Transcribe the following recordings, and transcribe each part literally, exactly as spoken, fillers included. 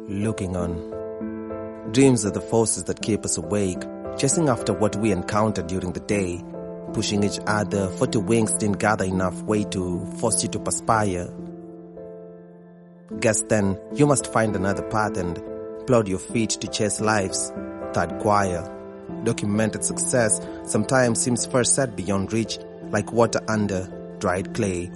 looking on. Dreams are the forces that keep us awake, chasing after what we encounter during the day, pushing each other. Forty wings didn't gather enough weight to force you to perspire. Guess then you must find another path and plod your feet to chase life's third choir. Documented success sometimes seems first set beyond reach, like water under dried clay.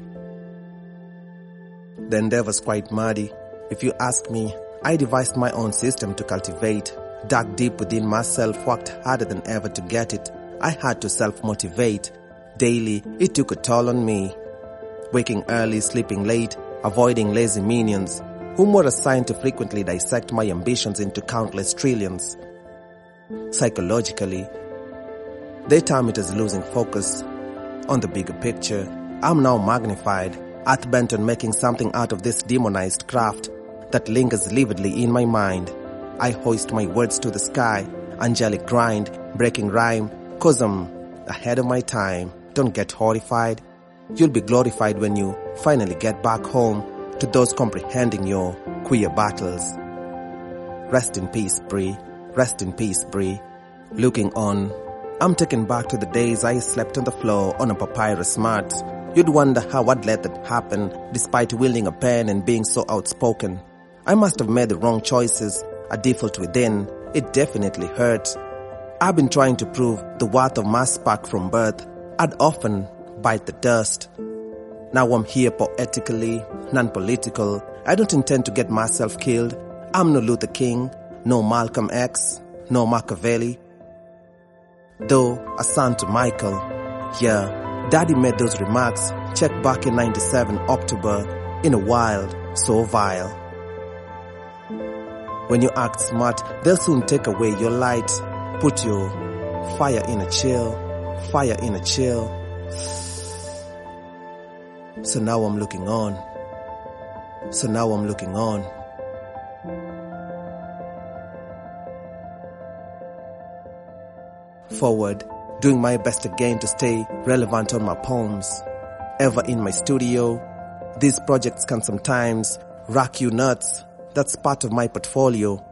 The endeavor's quite muddy. If you ask me, I devised my own system to cultivate. Dug deep within myself, worked harder than ever to get it. I had to self-motivate. Daily, it took a toll on me. Waking early, sleeping late, avoiding lazy minions, whom were assigned to frequently dissect my ambitions into countless trillions. Psychologically, they term it as losing focus on the bigger picture. I'm now magnified, earth-bent on making something out of this demonized craft that lingers vividly in my mind. I hoist my words to the sky, angelic grind, breaking rhyme, cause I'm ahead of my time. Don't get horrified. You'll be glorified when you finally get back home to those comprehending your queer battles. Rest in peace, Bree. Rest in peace, Bree. Looking on, I'm taken back to the days I slept on the floor on a papyrus mat. You'd wonder how I'd let that happen, despite wielding a pen and being so outspoken. I must have made the wrong choices, a default within. It definitely hurt. I've been trying to prove the worth of my spark from birth. I'd often bite the dust. Now I'm here poetically, non-political. I don't intend to get myself killed. I'm no Luther King, no Malcolm X, no Machiavelli. Though a son to Michael, yeah, Daddy made those remarks. Check back in ninety-seven October, in a wild, so vile. When you act smart, they'll soon take away your light. Put your fire in a chill, fire in a chill. So now I'm looking on. So now I'm looking on. Forward, doing my best again to stay relevant on my poems. Ever in my studio, these projects can sometimes rack you nuts. That's part of my portfolio.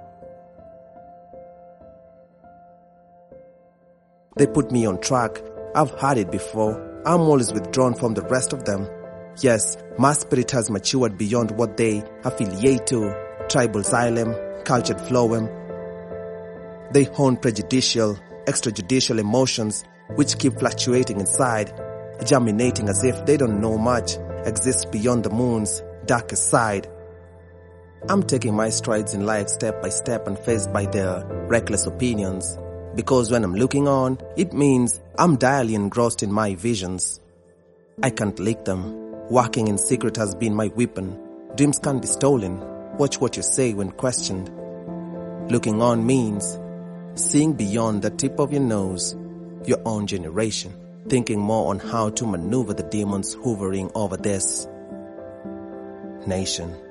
They put me on track. I've had it before. I'm always withdrawn from the rest of them. Yes, my spirit has matured beyond what they affiliate to. Tribal xylem, cultured phloem. They hone prejudicial, extrajudicial emotions which keep fluctuating inside, germinating as if they don't know much, exist beyond the moon's darkest side. I'm taking my strides in life step by step and faced by their reckless opinions. Because when I'm looking on, it means I'm direly engrossed in my visions. I can't leak them. Working in secret has been my weapon. Dreams can't be stolen. Watch what you say when questioned. Looking on means seeing beyond the tip of your nose, your own generation. Thinking more on how to maneuver the demons hovering over this nation.